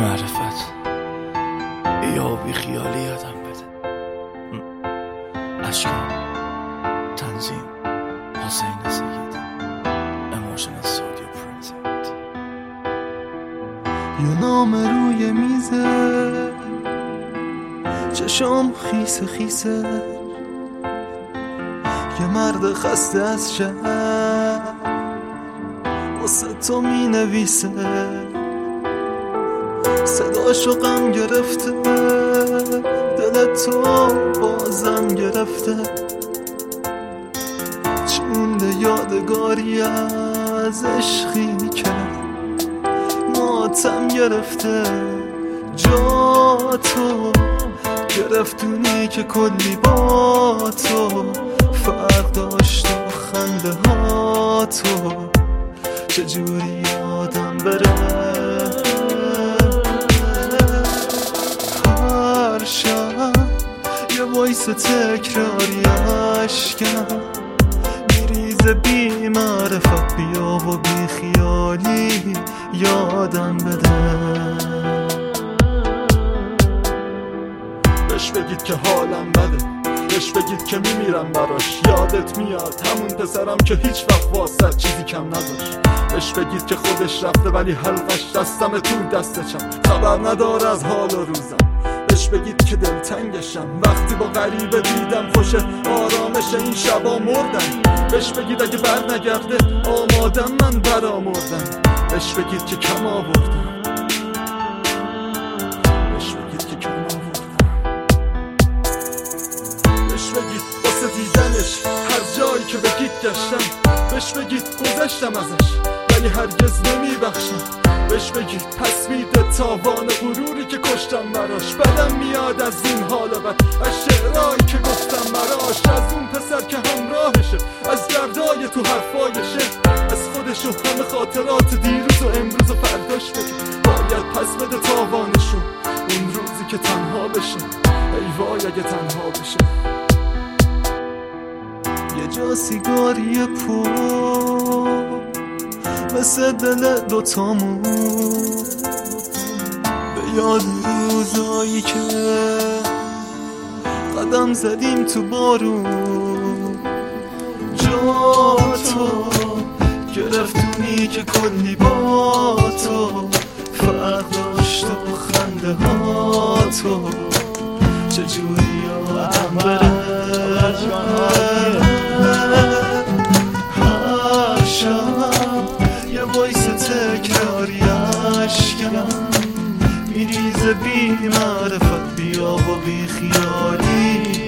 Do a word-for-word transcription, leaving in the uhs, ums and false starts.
معرفت یا بی خیالی یادم بده. اشکال تنظیم حسین سیدی Emotional Studio Present. یه نام روی میزه، چشام خیسه خیسه، یه مرد خسته از شهر واسه تو می نویسه، صداشو غم گرفته، دل تو بازم گرفته، چی مونده یادگاری از عشقی که ماتم گرفته، جا تو گرفتونی که کلی با تو فرق داشت و خنده ها تو چجوری یادم بره. هر شب یه وایس تکراری عشقم میریزه بی معرفت، بیا و بی خیالی یادم بده. بهش بگید که حالم بده، بهش بگید که میمیرم براش، یادت میاد همون پسرم که هیچ وقت واسه چیزی کم نداشت. بهش بگید که خودش رفته ولی حلقش دستم تو دستشم، خبر نداره از حال و روزم. بهش بگید که دلتنگشم وقتی با غریبه دیدم خوشه آرامش این شبا مردم. بهش بگید اگه بر نگرده آمادم من برا مردم. بهش بگید که کم آوردم، بهش بگید که کم آوردم. بهش بگید واسه دیدنش هر جایی که بگید گشتم، بهش بگید گذشتم ازش ولی هرگز نمیبخشم. بهش بگید پس میده تاوان غروری که کشتم براش، بدم میاد از این حال بد، از شعرهایی که گفتم براش، از اون پسر که همراهشه، از دردای تو حرفایشه، از خودش و همه خاطرات دیروز و امروز و فرداش بگید باید پس بده تاوانشو اون روزی که تنها بشه. ای وای اگه تنها بشه. یه جا سیگاری پر مثل دل دوتامون، به یاد روزایی که قدم زدیم تو بارون، جا تو گرفتونی که کلی با تو فرق داشت و خنده ها تو چجوری یادم بره. هر شب یه وایس تکراری عشقم میریزه بی معرفت، بیا و بی خیالی